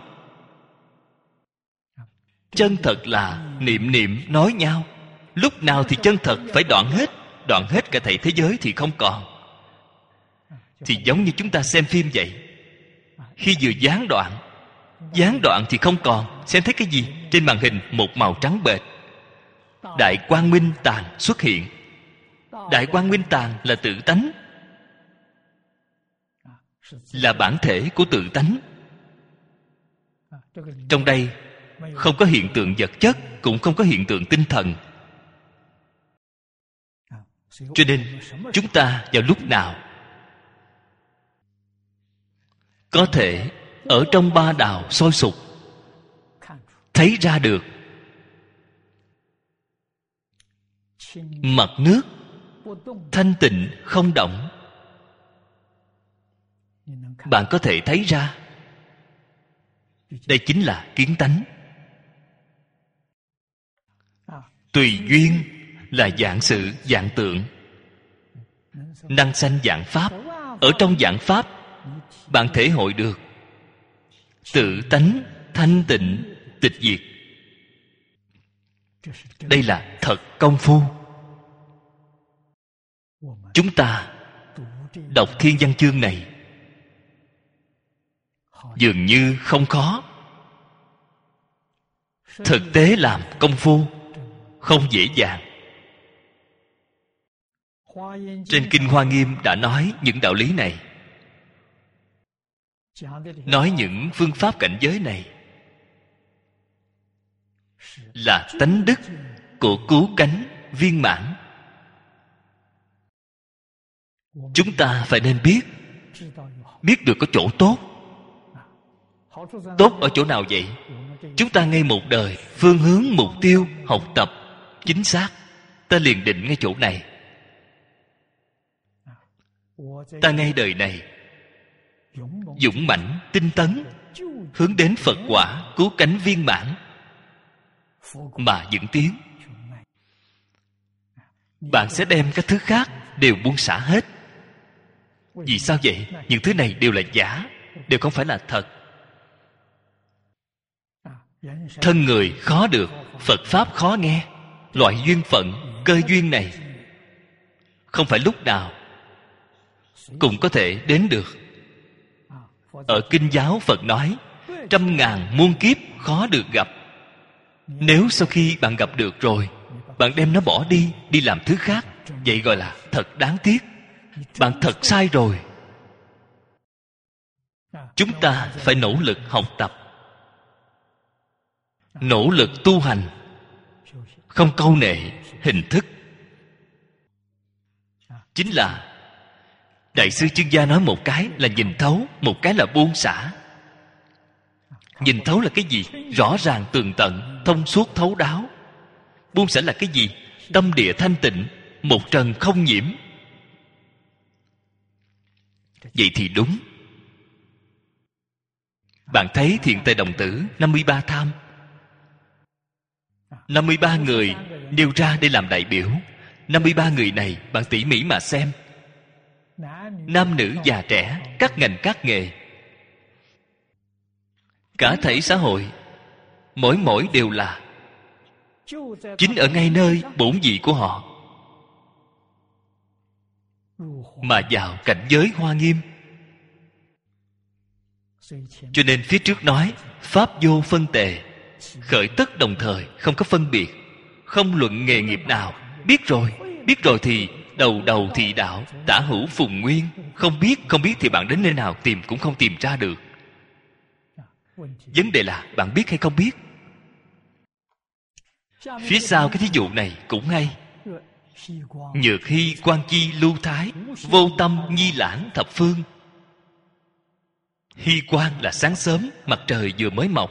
Chân thật là niệm niệm nói nhau. Lúc nào thì chân thật phải đoạn hết. Đoạn hết cả thảy thế giới thì không còn. Thì giống như chúng ta xem phim vậy. Khi vừa gián đoạn thì không còn. Xem thấy cái gì? Trên màn hình một màu trắng bệch. Đại quang minh tàng xuất hiện. Đại quang minh tàng là tự tánh. là bản thể của tự tánh. Trong đây không có hiện tượng vật chất, cũng không có hiện tượng tinh thần. Cho nên chúng ta vào lúc nào có thể ở trong ba đạo sôi sục thấy ra được mặt nước thanh tịnh không động. Bạn có thể thấy ra đây chính là kiến tánh. Tùy duyên là dạng sự dạng tượng, năng sanh dạng pháp. Ở trong dạng pháp bạn thể hội được tự tánh thanh tịnh tịch diệt. Đây là thật công phu. Chúng ta đọc thiên văn chương này dường như không khó. Thực tế làm công phu không dễ dàng. Trên Kinh Hoa Nghiêm đã nói những đạo lý này, nói những phương pháp cảnh giới này là tánh đức của cứu cánh viên mãn. Chúng ta phải nên biết được có chỗ tốt. Tốt ở chỗ nào vậy? Chúng ta ngay một đời phương hướng mục tiêu học tập chính xác, ta liền định ngay chỗ này. Ta ngay đời này dũng mãnh tinh tấn, hướng đến Phật quả cứu cánh viên mãn mà dẫn tiến. Bạn sẽ đem các thứ khác đều buông xả hết. Vì sao vậy? Những thứ này đều là giả, đều không phải là thật. Thân người khó được, Phật Pháp khó nghe. Loại duyên phận, cơ duyên này không phải lúc nào cũng có thể đến được. Ở Kinh giáo Phật nói 100.000 muôn kiếp khó được gặp. Nếu sau khi bạn gặp được rồi, bạn đem nó bỏ đi, đi làm thứ khác, vậy gọi là thật đáng tiếc. Bạn thật sai rồi. Chúng ta phải nỗ lực học tập, nỗ lực tu hành, không câu nệ hình thức. Chính là Đại sư Chương Gia nói một cái là nhìn thấu, một cái là buông xả. Nhìn thấu là cái gì? Rõ ràng tường tận, thông suốt thấu đáo. Buông xả là cái gì? Tâm địa thanh tịnh, một trần không nhiễm. Vậy thì đúng. Bạn thấy Thiện Tề Đồng Tử 53 tham, 53 người nêu ra để làm đại biểu. 53 người này bạn tỉ mỉ mà xem, nam nữ già trẻ, các ngành các nghề, cả thảy xã hội, mỗi đều là chính ở ngay nơi bổn vị của họ mà vào cảnh giới Hoa Nghiêm. Cho nên phía trước nói pháp vô phân tề, khởi tất đồng thời, không có phân biệt, không luận nghề nghiệp nào. Biết rồi thì đầu thị đạo, tả hữu phùng nguyên. Không biết thì bạn đến nơi nào tìm cũng không tìm ra được. Vấn đề là bạn biết hay không biết. Phía sau cái thí dụ này cũng hay. Nhược hy quan chi lưu thái, vô tâm nhi lãng thập phương. Hy quang là sáng sớm, mặt trời vừa mới mọc,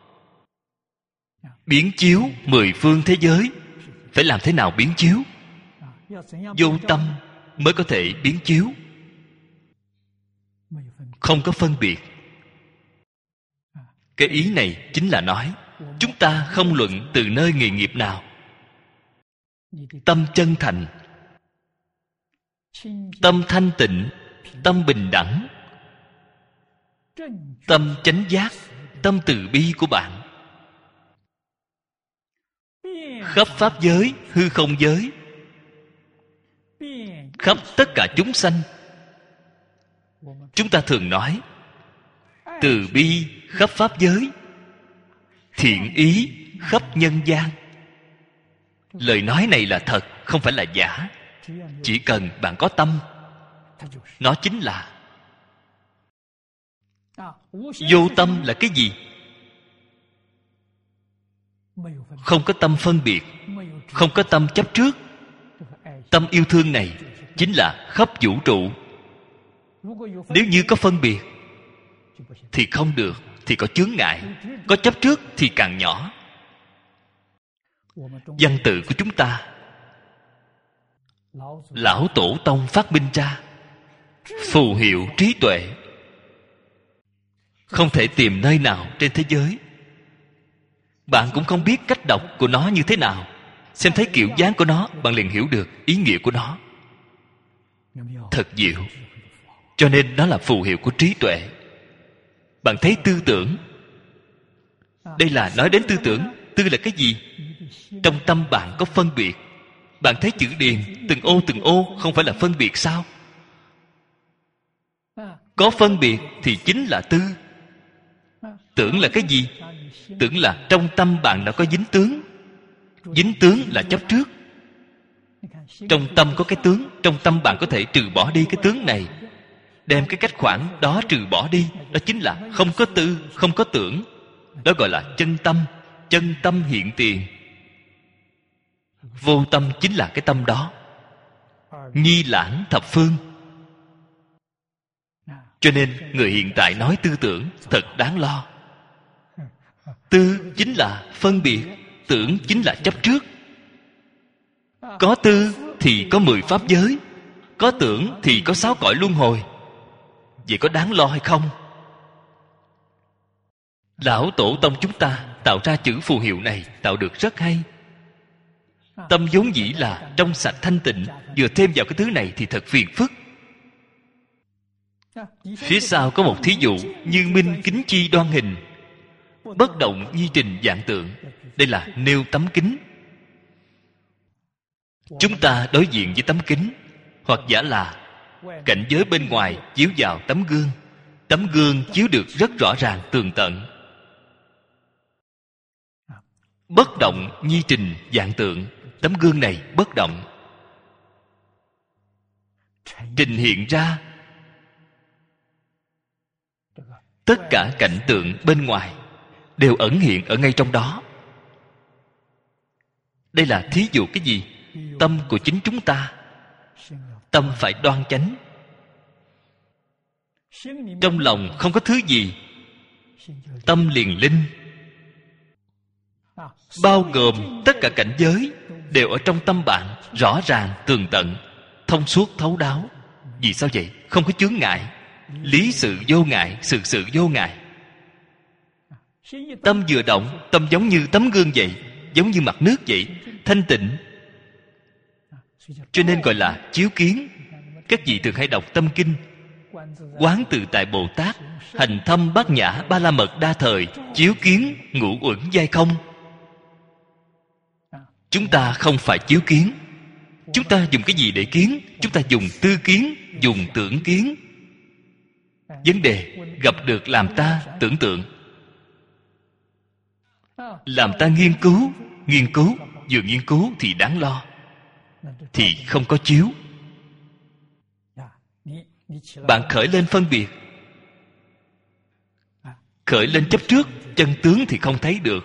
biến chiếu 10 phương thế giới. Phải làm thế nào biến chiếu? Vô tâm mới có thể biến chiếu, không có phân biệt. Cái ý này chính là nói chúng ta không luận từ nơi nghề nghiệp nào, tâm chân thành, tâm thanh tịnh, tâm bình đẳng, tâm chánh giác, tâm từ bi của bạn, khắp pháp giới, hư không giới, khắp tất cả chúng sanh. Chúng ta thường nói từ bi khắp pháp giới, thiện ý khắp nhân gian. Lời nói này là thật, không phải là giả. Chỉ cần bạn có tâm, nó chính là Vô tâm là cái gì? Không có tâm phân biệt, không có tâm chấp trước. Tâm yêu thương này chính là khắp vũ trụ. Nếu như có phân biệt thì không được, thì có chướng ngại. Có chấp trước thì càng nhỏ. Văn tự của chúng ta, Lão Tổ Tông phát minh ra phù hiệu trí tuệ, không thể tìm nơi nào trên thế giới. Bạn cũng không biết cách đọc của nó như thế nào, xem thấy kiểu dáng của nó, bạn liền hiểu được ý nghĩa của nó. Thật diệu. Cho nên đó là phù hiệu của trí tuệ. Bạn thấy tư tưởng, đây là nói đến tư tưởng. Tư là cái gì? Trong tâm bạn có phân biệt. Bạn thấy chữ điền, từng ô không phải là phân biệt sao? Có phân biệt thì chính là tư. Tưởng là cái gì? Tưởng là trong tâm bạn đã có dính tướng. Dính tướng là chấp trước. Trong tâm có cái tướng, trong tâm bạn có thể trừ bỏ đi cái tướng này, đem cái cách khoản đó trừ bỏ đi. Đó chính là không có tư, không có tưởng. Đó gọi là chân tâm. Chân tâm hiện tiền. Vô tâm chính là cái tâm đó. Nhi lãng thập phương. Cho nên người hiện tại nói tư tưởng thật đáng lo. Tư chính là phân biệt, tưởng chính là chấp trước. Có tư thì có 10 pháp giới, có tưởng thì có 6 cõi luân hồi. Vậy có đáng lo hay không? Lão Tổ Tông chúng ta tạo ra chữ phù hiệu này tạo được rất hay. Tâm vốn dĩ là trong sạch thanh tịnh, vừa thêm vào cái thứ này thì thật phiền phức. Phía sau có một thí dụ: như minh kính chi đoan hình, bất động nhi trình vạn tượng. Đây là nêu tấm kính. Chúng ta đối diện với tấm kính, hoặc giả là cảnh giới bên ngoài chiếu vào tấm gương. Tấm gương chiếu được rất rõ ràng tường tận. Bất động nhi trình vạn tượng. Tấm gương này bất động, trình hiện ra tất cả cảnh tượng bên ngoài đều ẩn hiện ở ngay trong đó. Đây là thí dụ cái gì? Tâm của chính chúng ta. Tâm phải đoan chánh. Trong lòng không có thứ gì, tâm liền linh. Bao gồm tất cả cảnh giới đều ở trong tâm bạn, rõ ràng tường tận, thông suốt thấu đáo. Vì sao vậy? Không có chướng ngại. Lý sự vô ngại, sự sự vô ngại. Tâm vừa động, tâm giống như tấm gương vậy, giống như mặt nước vậy, thanh tịnh. Cho nên gọi là chiếu kiến. Các vị thường hay đọc tâm kinh: Quán tự tại Bồ Tát, hành thâm bát nhã ba la mật đa thời, chiếu kiến ngũ uẩn giai không. Chúng ta không phải chiếu kiến. Chúng ta dùng cái gì để kiến? Chúng ta dùng tư kiến, dùng tưởng kiến. Vấn đề gặp được làm ta tưởng tượng, làm ta nghiên cứu. Vừa nghiên cứu thì đáng lo, thì không có chiếu. Bạn khởi lên phân biệt, khởi lên chấp trước, chân tướng thì không thấy được.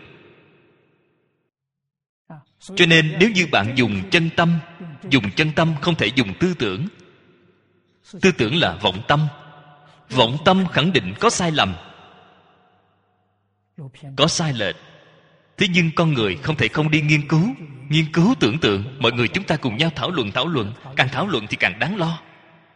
Cho nên nếu như bạn dùng chân tâm không thể dùng tư tưởng. Tư tưởng là vọng tâm. Vọng tâm khẳng định có sai lầm, có sai lệch. Thế nhưng con người không thể không đi nghiên cứu tưởng tượng. Mọi người chúng ta cùng nhau thảo luận. Càng thảo luận thì càng đáng lo.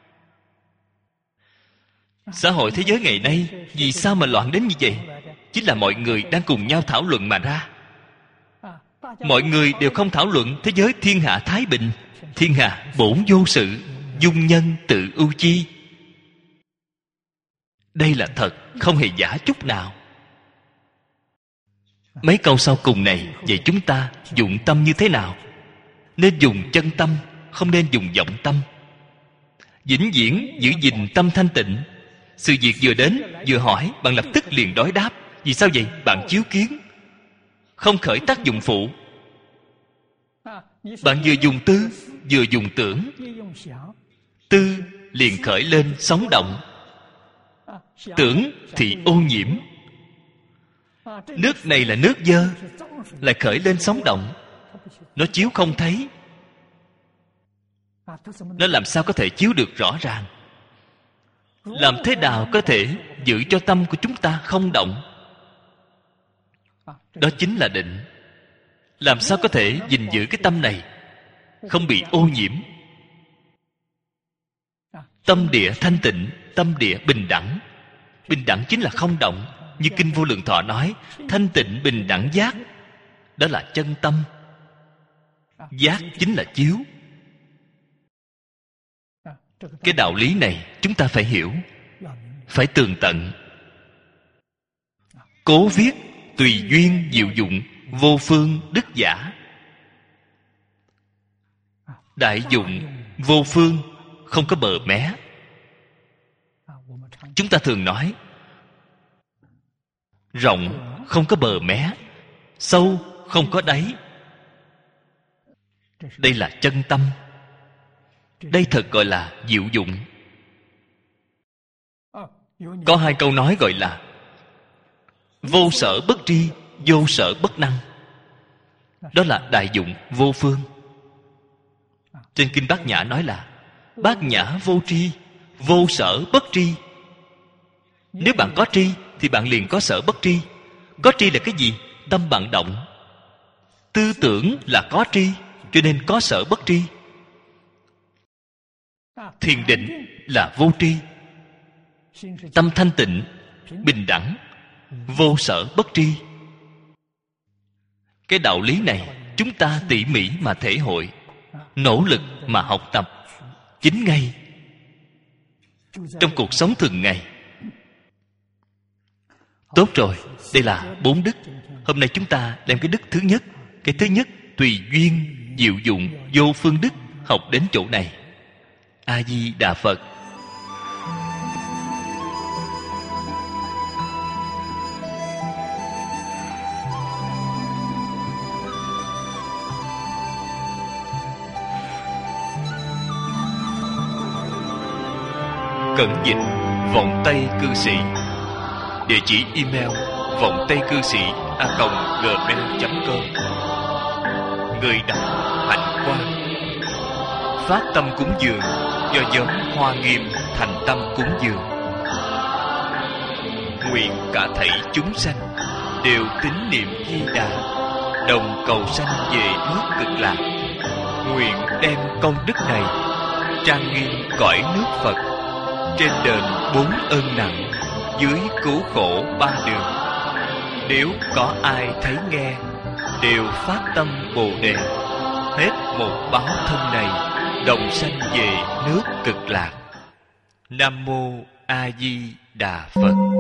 Xã hội thế giới ngày nay vì sao mà loạn đến như vậy? Chính là mọi người đang cùng nhau thảo luận mà ra. Mọi người đều không thảo luận, thế giới thiên hạ thái bình. Thiên hạ bổn vô sự, dung nhân tự ưu chi. Đây là thật, không hề giả chút nào. Mấy câu sau cùng này dạy chúng ta dụng tâm như thế nào. Nên dùng chân tâm, không nên dùng vọng tâm. Vĩnh viễn giữ gìn tâm thanh tịnh. Sự việc vừa đến, vừa hỏi, bạn lập tức liền đối đáp. Vì sao vậy? Bạn chiếu kiến, không khởi tác dụng phụ. Bạn vừa dùng tư, vừa dùng tưởng. Tư liền khởi lên sóng động. tưởng thì ô nhiễm. Nước này là nước dơ, lại khởi lên sóng động, nó chiếu không thấy. Nó làm sao có thể chiếu được rõ ràng? Làm thế nào có thể giữ cho tâm của chúng ta không động? Đó chính là định. Làm sao có thể gìn giữ cái tâm này không bị ô nhiễm? Tâm địa thanh tịnh, tâm địa bình đẳng. Bình đẳng chính là không động. Như Kinh Vô Lượng Thọ nói, thanh tịnh bình đẳng giác, đó là chân tâm. Giác chính là chiếu. Cái đạo lý này chúng ta phải hiểu, phải tường tận. Cố viết tùy duyên diệu dụng, vô phương đức giả. Đại dụng vô phương, không có bờ mé. Chúng ta thường nói rộng không có bờ mé, sâu không có đáy. Đây là chân tâm. Đây thật gọi là diệu dụng. Có hai câu nói gọi là vô sở bất tri, vô sở bất năng. Đó là đại dụng vô phương. Trên Kinh Bát Nhã nói là bát nhã vô tri, vô sở bất tri. Nếu bạn có tri thì bạn liền có sở bất tri. Có tri là cái gì? Tâm bạn động. Tư tưởng là có tri, cho nên có sở bất tri. Thiền định là vô tri. Tâm thanh tịnh, bình đẳng, vô sở bất tri. Cái đạo lý này chúng ta tỉ mỉ mà thể hội, nỗ lực mà học tập, chính ngay trong cuộc sống thường ngày. Tốt rồi, đây là 4 đức. Hôm nay chúng ta đem cái đức thứ nhất. Cái thứ nhất, tùy duyên diệu dụng vô phương đức, học đến chỗ này. A Di Đà Phật. Cẩn dịch Vọng Tây Cư Sĩ. Địa chỉ email vongtaicư sĩ@gmail.com. Người đọc Hạnh Quang. Phát tâm cúng dường do nhóm Hoa Nghiêm thành tâm cúng dường. Nguyện cả thảy chúng sanh đều tín niệm Di Đà, đồng cầu sanh về nước Cực Lạc. Nguyện đem công đức này trang nghiêm cõi nước Phật, trên đền 4 ơn nặng, dưới cứu khổ 3 đường. Nếu có ai thấy nghe, đều phát tâm Bồ Đề, hết một báo thân này, đồng sanh về nước Cực Lạc. Nam Mô A Di Đà Phật.